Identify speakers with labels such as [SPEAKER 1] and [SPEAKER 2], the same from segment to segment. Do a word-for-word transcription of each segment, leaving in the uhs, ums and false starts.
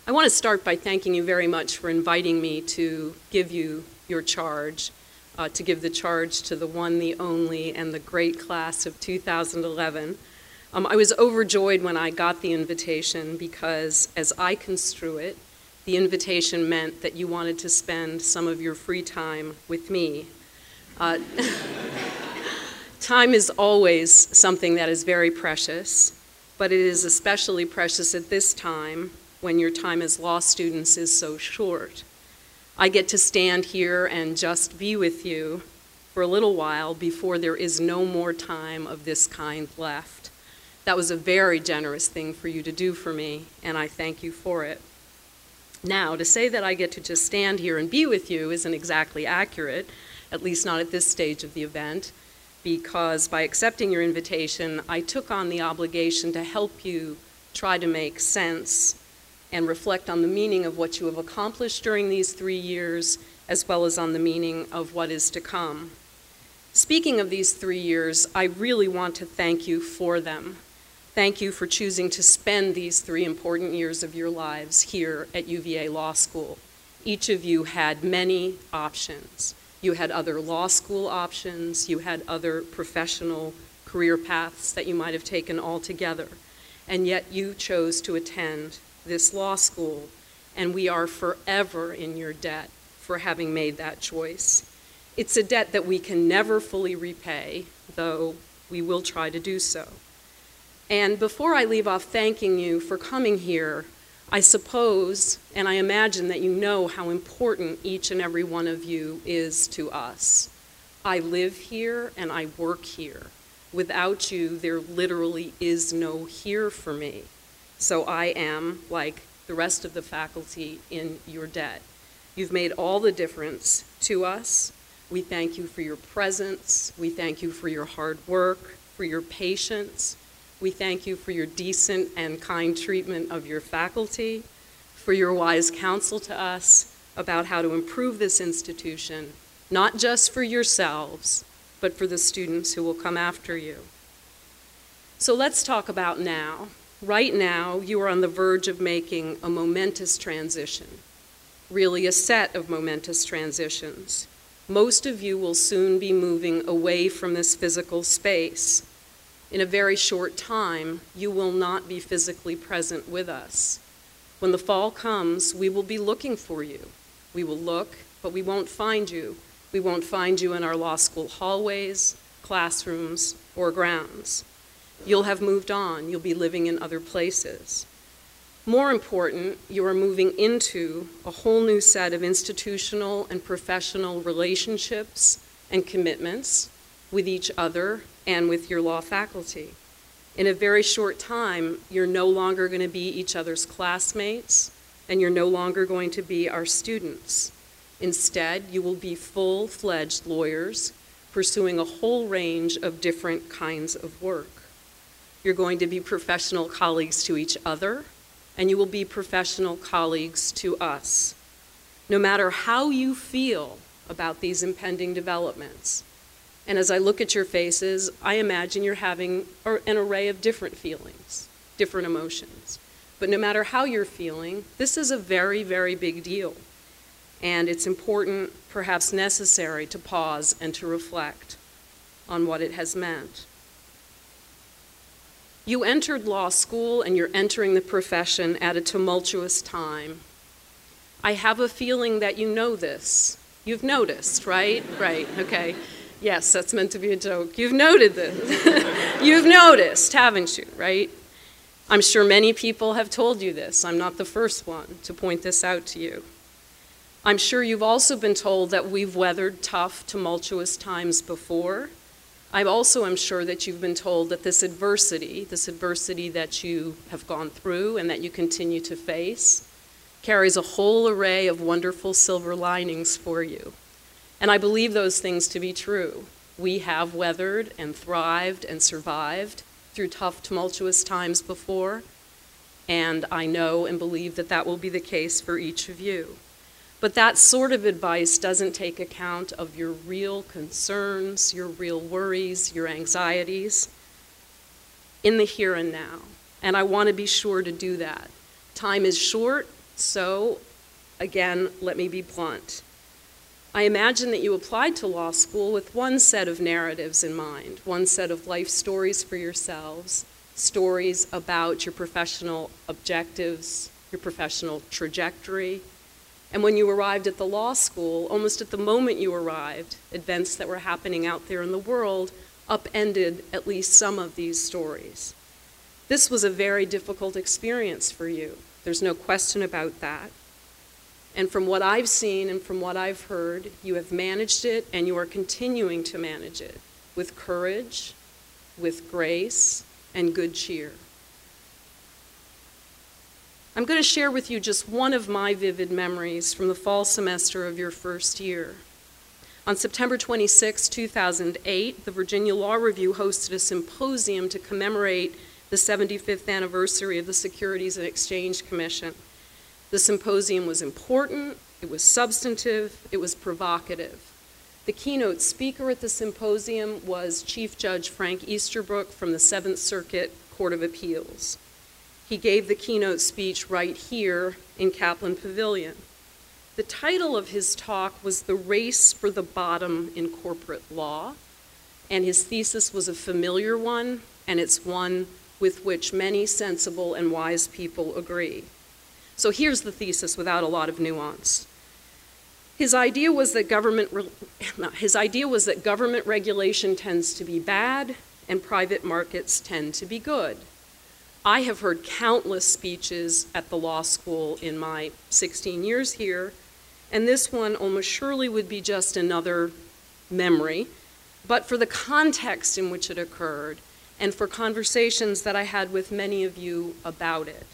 [SPEAKER 1] I want to start by thanking you very much for inviting me to give you your charge, uh, to give the charge to the one, the only, and the great class of two thousand eleven. Um, I was overjoyed when I got the invitation because, as I construe it, the invitation meant that you wanted to spend some of your free time with me. Uh, time is always something that is very precious, but it is especially precious at this time when your time as law students is so short. I get to stand here and just be with you for a little while before there is no more time of this kind left. That was a very generous thing for you to do for me, and I thank you for it. Now, to say that I get to just stand here and be with you isn't exactly accurate, at least not at this stage of the event, because by accepting your invitation, I took on the obligation to help you try to make sense and reflect on the meaning of what you have accomplished during these three years, as well as on the meaning of what is to come. Speaking of these three years, I really want to thank you for them. Thank you for choosing to spend these three important years of your lives here at U V A Law School. Each of you had many options. You had other law school options, you had other professional career paths that you might have taken altogether, and yet you chose to attend this law school, and we are forever in your debt for having made that choice. It's a debt that we can never fully repay, though we will try to do so. And before I leave off thanking you for coming here, I suppose, and I imagine that you know how important each and every one of you is to us. I live here and I work here. Without you, there literally is no here for me. So I am, like the rest of the faculty, in your debt. You've made all the difference to us. We thank you for your presence. We thank you for your hard work, for your patience. We thank you for your decent and kind treatment of your faculty, for your wise counsel to us about how to improve this institution, not just for yourselves, but for the students who will come after you. So let's talk about now. Right now, you are on the verge of making a momentous transition, really a set of momentous transitions. Most of you will soon be moving away from this physical space. In a very short time, you will not be physically present with us. When the fall comes, we will be looking for you. We will look, but we won't find you. We won't find you in our law school hallways, classrooms, or grounds. You'll have moved on. You'll be living in other places. More important, you are moving into a whole new set of institutional and professional relationships and commitments with each other and with your law faculty. In a very short time, you're no longer going to be each other's classmates, and you're no longer going to be our students. Instead, you will be full-fledged lawyers pursuing a whole range of different kinds of work. You're going to be professional colleagues to each other, and you will be professional colleagues to us. No matter how you feel about these impending developments, and as I look at your faces, I imagine you're having an array of different feelings, different emotions. But no matter how you're feeling, this is a very, very big deal. And it's important, perhaps necessary, to pause and to reflect on what it has meant. You entered law school and you're entering the profession at a tumultuous time. I have a feeling that you know this. You've noticed, right? Right, okay. Yes, that's meant to be a joke. You've noted this. You've noticed, haven't you, right? I'm sure many people have told you this. I'm not the first one to point this out to you. I'm sure you've also been told that we've weathered tough, tumultuous times before. I also am sure that you've been told that this adversity, this adversity that you have gone through and that you continue to face, carries a whole array of wonderful silver linings for you. And I believe those things to be true. We have weathered and thrived and survived through tough, tumultuous times before, and I know and believe that that will be the case for each of you. But that sort of advice doesn't take account of your real concerns, your real worries, your anxieties in the here and now. And I want to be sure to do that. Time is short, So, again, let me be blunt. I imagine that you applied to law school with one set of narratives in mind, one set of life stories for yourselves, stories about your professional objectives, your professional trajectory. And when you arrived at the law school, almost at the moment you arrived, events that were happening out there in the world upended at least some of these stories. This was a very difficult experience for you. There's no question about that. And from what I've seen and from what I've heard, you have managed it and you are continuing to manage it with courage, with grace, and good cheer. I'm going to share with you just one of my vivid memories from the fall semester of your first year. On September twenty-sixth, two thousand eight, the Virginia Law Review hosted a symposium to commemorate the seventy-fifth anniversary of the Securities and Exchange Commission. The symposium was important, it was substantive, it was provocative. The keynote speaker at the symposium was Chief Judge Frank Easterbrook from the Seventh Circuit Court of Appeals. He gave the keynote speech right here in Kaplan Pavilion. The title of his talk was The Race for the Bottom in Corporate Law, and his thesis was a familiar one, and it's one with which many sensible and wise people agree. So here's the thesis without a lot of nuance. His idea was that government, re- his idea was that government regulation tends to be bad and private markets tend to be good. I have heard countless speeches at the law school in my sixteen years here, and this one almost surely would be just another memory, but for the context in which it occurred and for conversations that I had with many of you about it.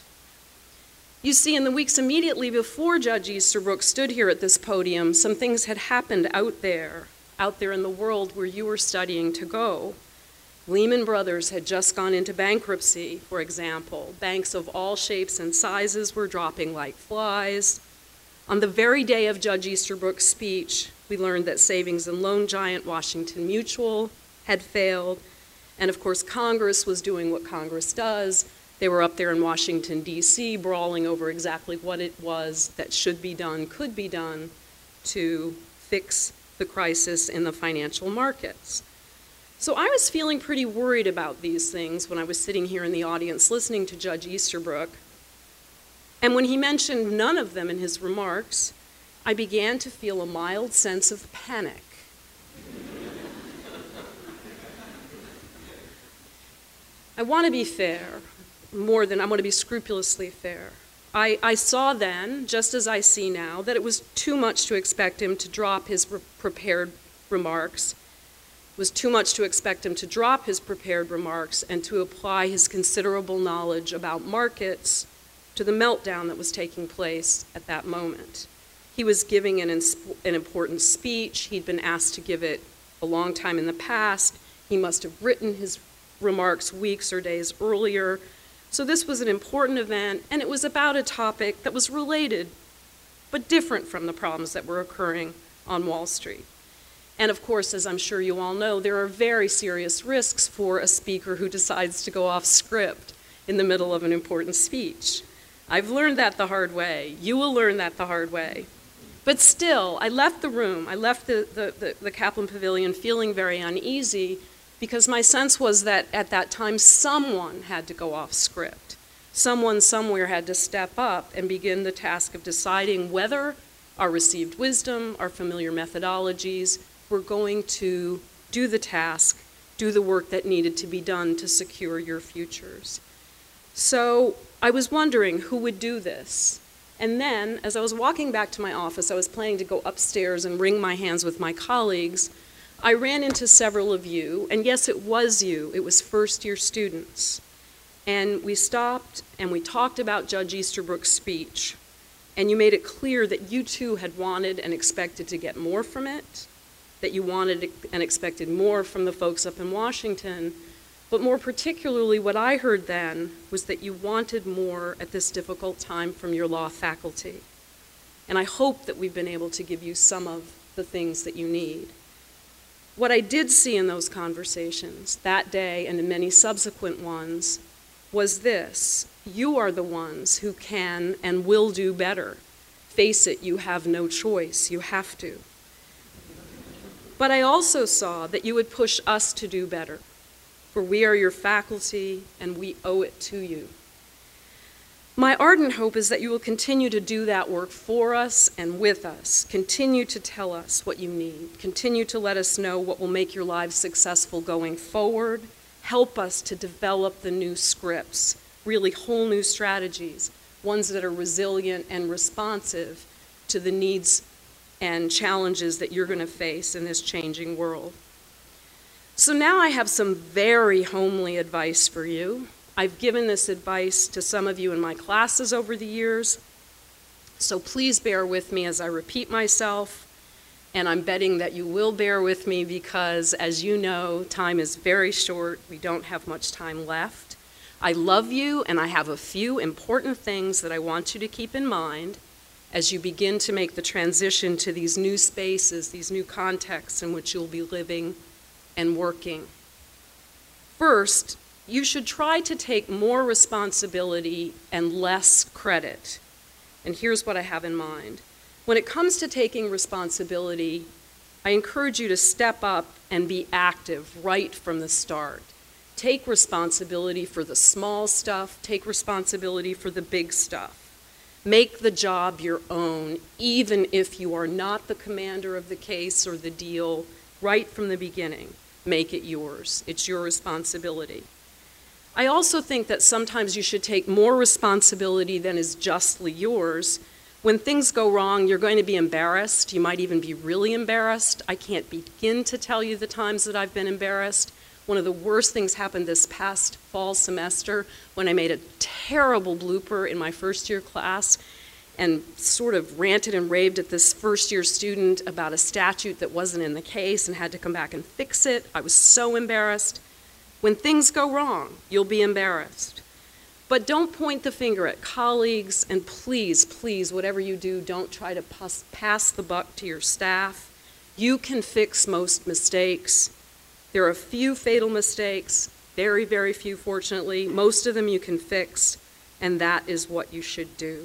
[SPEAKER 1] You see, in the weeks immediately before Judge Easterbrook stood here at this podium, some things had happened out there, out there in the world where you were studying to go. Lehman Brothers had just gone into bankruptcy, for example. Banks of all shapes and sizes were dropping like flies. On the very day of Judge Easterbrook's speech, we learned that savings and loan giant Washington Mutual had failed, and of course Congress was doing what Congress does. They were up there in Washington, D C, brawling over exactly what it was that should be done, could be done, to fix the crisis in the financial markets. So I was feeling pretty worried about these things when I was sitting here in the audience listening to Judge Easterbrook. And when he mentioned none of them in his remarks, I began to feel a mild sense of panic. I want to be fair. More than I want to be scrupulously fair. I, I saw then, just as I see now, that it was too much to expect him to drop his re- prepared remarks. It was too much to expect him to drop his prepared remarks and to apply his considerable knowledge about markets to the meltdown that was taking place at that moment. He was giving an, ins- an important speech. He'd been asked to give it a long time in the past. He must have written his remarks weeks or days earlier. So this was an important event, and it was about a topic that was related, but different from the problems that were occurring on Wall Street. And of course, as I'm sure you all know, there are very serious risks for a speaker who decides to go off script in the middle of an important speech. I've learned that the hard way. You will learn that the hard way. But still, I left the room, I left the, the, the, the Kaplan Pavilion feeling very uneasy, because my sense was that at that time someone had to go off script. Someone somewhere had to step up and begin the task of deciding whether our received wisdom, our familiar methodologies, were going to do the task, do the work that needed to be done to secure your futures. So I was wondering who would do this. And then, as I was walking back to my office, I was planning to go upstairs and wring my hands with my colleagues. I ran into several of you, and yes, it was you. It was first-year students. And we stopped and we talked about Judge Easterbrook's speech, and you made it clear that you too had wanted and expected to get more from it, that you wanted and expected more from the folks up in Washington, but more particularly what I heard then was that you wanted more at this difficult time from your law faculty. And I hope that we've been able to give you some of the things that you need. What I did see in those conversations that day and in many subsequent ones was this: you are the ones who can and will do better. Face it, you have no choice, you have to. But I also saw that you would push us to do better, for we are your faculty and we owe it to you. My ardent hope is that you will continue to do that work for us and with us. Continue to tell us what you need. Continue to let us know what will make your lives successful going forward. Help us to develop the new scripts, really whole new strategies, ones that are resilient and responsive to the needs and challenges that you're going to face in this changing world. So now I have some very homely advice for you. I've given this advice to some of you in my classes over the years, so please bear with me as I repeat myself, and I'm betting that you will bear with me because, as you know, time is very short. We don't have much time left. I love you, and I have a few important things that I want you to keep in mind as you begin to make the transition to these new spaces, these new contexts in which you'll be living and working. First, you should try to take more responsibility and less credit. And here's what I have in mind. When it comes to taking responsibility, I encourage you to step up and be active right from the start. Take responsibility for the small stuff, take responsibility for the big stuff. Make the job your own, even if you are not the commander of the case or the deal, right from the beginning. Make it yours. It's your responsibility. I also think that sometimes you should take more responsibility than is justly yours. When things go wrong, you're going to be embarrassed. You might even be really embarrassed. I can't begin to tell you the times that I've been embarrassed. One of the worst things happened this past fall semester when I made a terrible blooper in my first year class and sort of ranted and raved at this first year student about a statute that wasn't in the case and had to come back and fix it. I was so embarrassed. When things go wrong, you'll be embarrassed. But don't point the finger at colleagues, and please, please, whatever you do, don't try to pass, pass the buck to your staff. You can fix most mistakes. There are a few fatal mistakes, very, very few, fortunately. Most of them you can fix, and that is what you should do.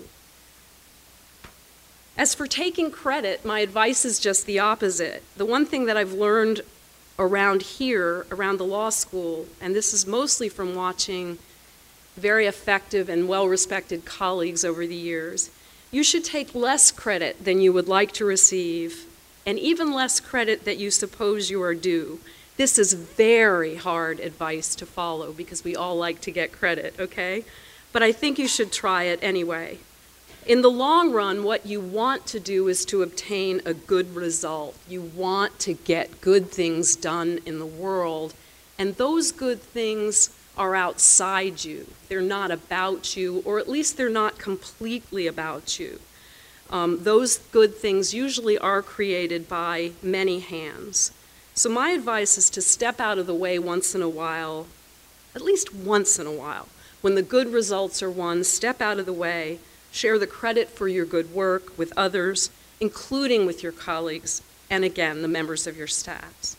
[SPEAKER 1] As for taking credit, my advice is just the opposite. The one thing that I've learned around here, around the law school, and this is mostly from watching very effective and well-respected colleagues over the years, you should take less credit than you would like to receive, and even less credit that you suppose you are due. This is very hard advice to follow because we all like to get credit, okay? But I think you should try it anyway. In the long run, what you want to do is to obtain a good result. You want to get good things done in the world, and those good things are outside you. They're not about you, or at least they're not completely about you. Um, those good things usually are created by many hands. So my advice is to step out of the way once in a while, at least once in a while. When the good results are won, step out of the way. Share the credit for your good work with others, including with your colleagues, and again, the members of your staffs.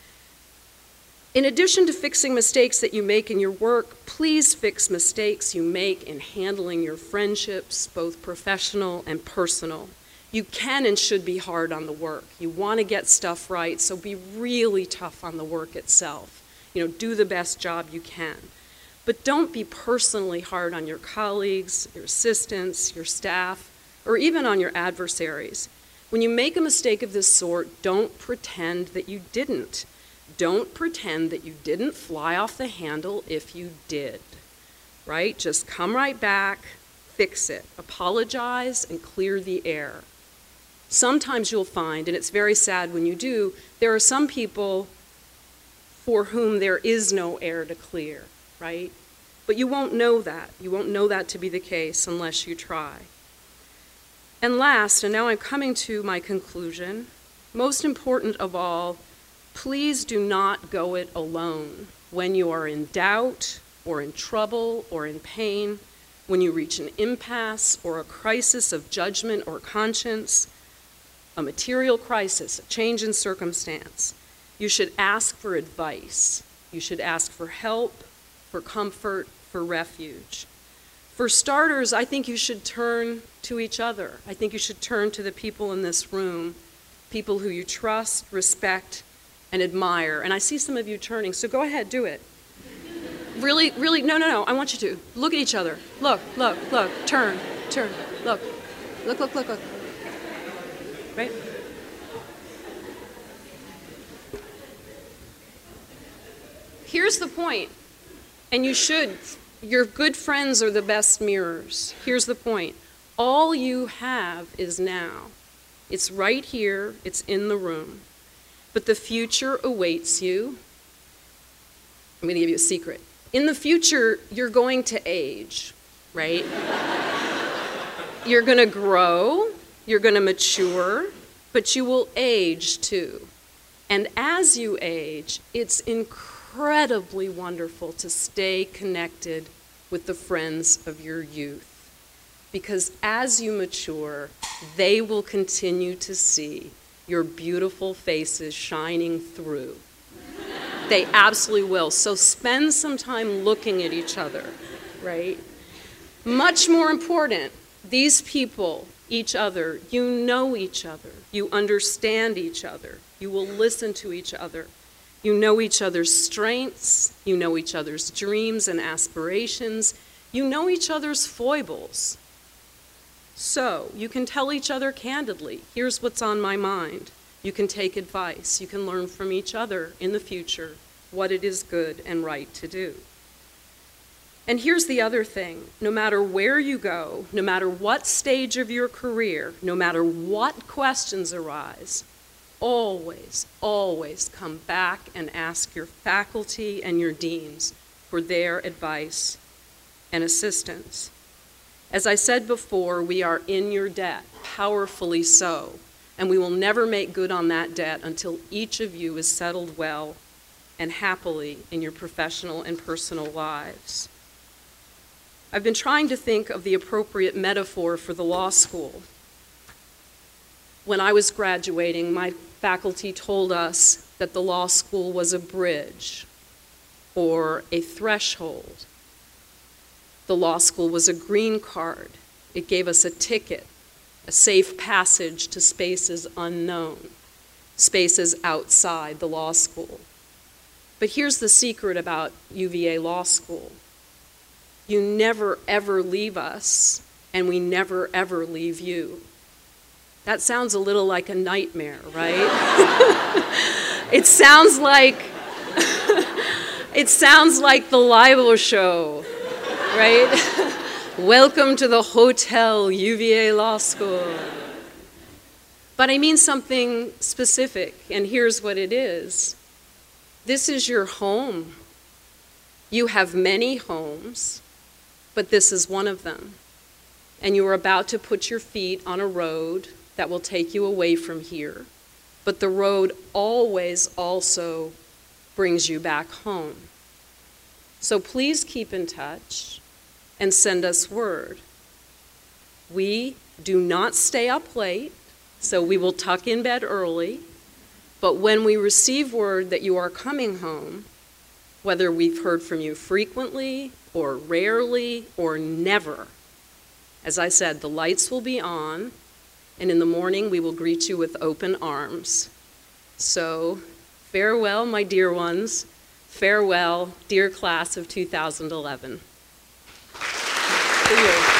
[SPEAKER 1] In addition to fixing mistakes that you make in your work, please fix mistakes you make in handling your friendships, both professional and personal. You can and should be hard on the work. You want to get stuff right, so be really tough on the work itself. You know, do the best job you can. But don't be personally hard on your colleagues, your assistants, your staff, or even on your adversaries. When you make a mistake of this sort, don't pretend that you didn't. Don't pretend that you didn't fly off the handle if you did, right? Just come right back, fix it, apologize, and clear the air. Sometimes you'll find, and it's very sad when you do, there are some people for whom there is no air to clear, right? But you won't know that. You won't know that to be the case unless you try. And last, and now I'm coming to my conclusion, most important of all, please do not go it alone. When you are in doubt or in trouble or in pain, when you reach an impasse or a crisis of judgment or conscience, a material crisis, a change in circumstance, you should ask for advice. You should ask for help, for comfort, for offer refuge. For starters, I think you should turn to each other. I think you should turn to the people in this room, people who you trust, respect, and admire. And I see some of you turning, so go ahead, do it. Really, really, no, no, no, I want you to. Look at each other. Look, look, look, turn, turn, look. Look, look, look, look. Right? Here's the point, and you should. Your good friends are the best mirrors. Here's the point. All you have is now. It's right here. It's in the room. But the future awaits you. I'm going to give you a secret. In the future, you're going to age, right? You're going to grow. You're going to mature. But you will age, too. And as you age, it's incredibly wonderful to stay connected with the friends of your youth. Because as you mature, they will continue to see your beautiful faces shining through. They absolutely will. So spend some time looking at each other, right? Much more important, these people, each other, you know each other. You understand each other. You will listen to each other. You know each other's strengths. You know each other's dreams and aspirations. You know each other's foibles. So you can tell each other candidly, here's what's on my mind. You can take advice. You can learn from each other in the future what it is good and right to do. And here's the other thing. No matter where you go, no matter what stage of your career, no matter what questions arise, always, always come back and ask your faculty and your deans for their advice and assistance. As I said before, we are in your debt, powerfully so, and we will never make good on that debt until each of you is settled well and happily in your professional and personal lives. I've been trying to think of the appropriate metaphor for the law school. When I was graduating, my faculty told us that the law school was a bridge or a threshold. The law school was a green card. It gave us a ticket, a safe passage to spaces unknown, spaces outside the law school. But here's the secret about U V A Law School. You never, ever leave us, and we never, ever leave you. That sounds a little like a nightmare, right? It sounds like, it sounds like the libel show, right? Welcome to the Hotel U V A Law School. But I mean something specific, and here's what it is. This is your home. You have many homes, but this is one of them. And you are about to put your feet on a road that will take you away from here. But the road always also brings you back home. So please keep in touch and send us word. We do not stay up late, so we will tuck in bed early. But when we receive word that you are coming home, whether we've heard from you frequently or rarely or never, as I said, the lights will be on, and in the morning we will greet you with open arms. So farewell, my dear ones. Farewell, dear class of two thousand eleven. See you.